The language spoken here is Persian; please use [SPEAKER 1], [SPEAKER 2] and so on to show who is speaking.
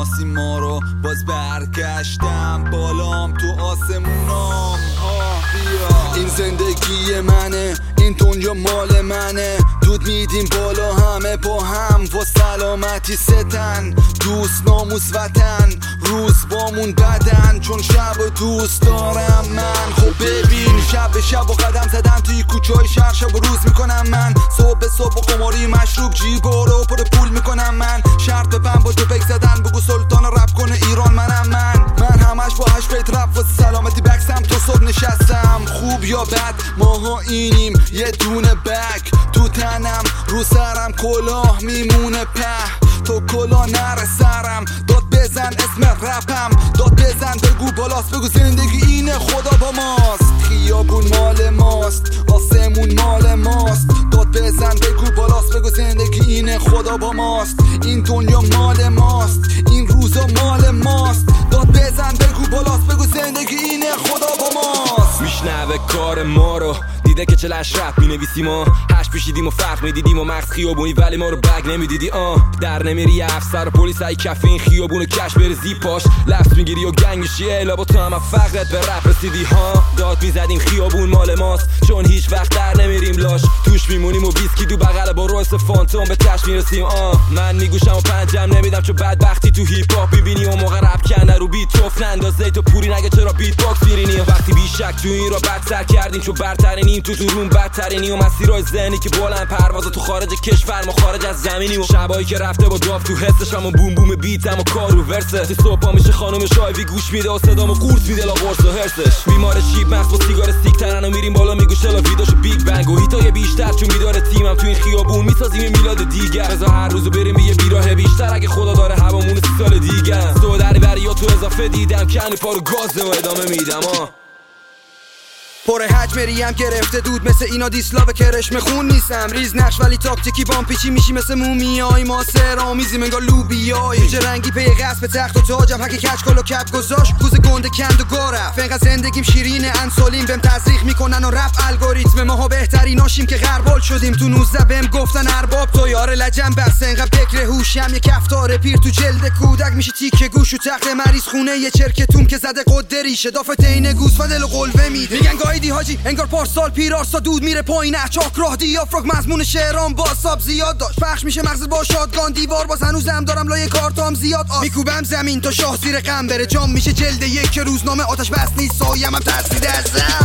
[SPEAKER 1] نمیشناسی ما رو، باز برگشتم بالام تو آسمونام. این زندگی منه، این دنیا مال منه، دود میدیم بالا همه با هم و سلامتی ستن. دوست ناموس وطن، روز بامون بدن چون شب و دوست دارم من. خب ببین شب به شب و قدم زدم توی کوچه های شهر، شب و روز میکنم من. صبح به صبح و قماری مشروب جیبا رو پر پول میکنم من. شرط بپن با تو فکر زدن، بگو سلطان رپ کنه ایران منم من همش با 8 بیت رپ واسه سلامتی بکسم تو صبح نشستم. خوب یا بد ماها اینیم، یه دونه بک تو تنم، رو سرم کلاه میمونه په، تو کلاه نره سرم. داد بزن اسم رپم، داد بزن بگو بالاست، بگو زندگی اینه خدا با ماست. خیابون مال ماست، آسمون مال ماست، داد بزن بگو بالاست، بگو زندگی اینه خدا با ماست. این دنیا مال ماست، این روزا مال ماست، داد بزن بگو بالاست، بگو زندگی اینه خدا با ماست.
[SPEAKER 2] میشنوه کار ما رو، دیده که چلش رپ مینویسیم و هش پیشیدیم و فرق میدیدیم و مغز خیابونی ولی ما رو بگ نمیدیدی. در نمیری افسر و پلیس های کفه این خیابون کش برزی پاش، لفظ میگیری و گنگشی الا با تو هم فقرت به رپ رسیدی داد میزدیم خیابون مال ماست چون هیچ وقت در نمیریم لاش، توش میمونیم و ویسکی دو بغل با رویس فانتوم به تش میرسیم. من میگوشم و پنجم نمیدم چون بدبختی تو هیپ هاپ میبینی و موقع رپ کنده رو بیت توف نندازه تو پوری نگه چرا بیت باکس میرینی. وقتی بیشک تو این را بدتر کردیم چون برترینیم، تو روم بدترینی و مسیرهای ذهنی که بلند پرواز تو خارج کشور ما خارج از زمینی و شبایی که رفته با داف تو حسش هم و بوم بوم بیتم و کارو ورسه. تو صبح میشه خانم شایوی گوش میده و صدامو قورت میده لا قرص و هرسش. بیمار شیب مغز با سیگار استیک ترن و میریم بالا میگوشه لا ویداشو بیگ بنگ و هیتای بیشتر چون میداره تیمم تو این خیابون میسازیم میلاد دیگر. بذار هر روزو بریم یه بیراه بیشتر اگه خدا داره هوامون 30 سال دیگه. تو دری یا تو اضافه دیدم کنی پارو گاز و ادامه میدم.
[SPEAKER 3] پر حج مریم گرفته دود مثل اینا دیسلاو کرشم خون نیستم، ریز نقش ولی تاکتیکی بام پیچی میشی مثل مومیای ما سرامیزیم انگار لوبیای جوجه رنگی پی قصب تخت و تاجم هکی کچ کل و کپ گذاشت کوز گنده کند و گارف. انقدر زندگیم شیرین انسولین بهم تزریق میکنن و رفت الگوریتم ماها بهتریناشیم که غربال شدیم. تو 19 بهم گفتن ارباب تو یار لجن بس انقدر فکر هوشم یه کفتار پیر تو جلد کودک میشی تیکه گوش و تخت مریض خونه یه چرکتون که زده قد ریشه دافت عین گوسفند و قلوه میده میگن گایدی حاجی انگار پارسال پیرارسا دود میره پایین اچاک راه دیافراگ مضمون شعرام با حساب زیاد داشت پخش میشه مغز با شادگان دیوار باز هنوزم دارم لای کارتام زیاد میکوبم زمین تا شاه زیر غم بره جام میشه جلد یک روزنامه آتش بس نیست سایه‌ام هم ترسیده ازم.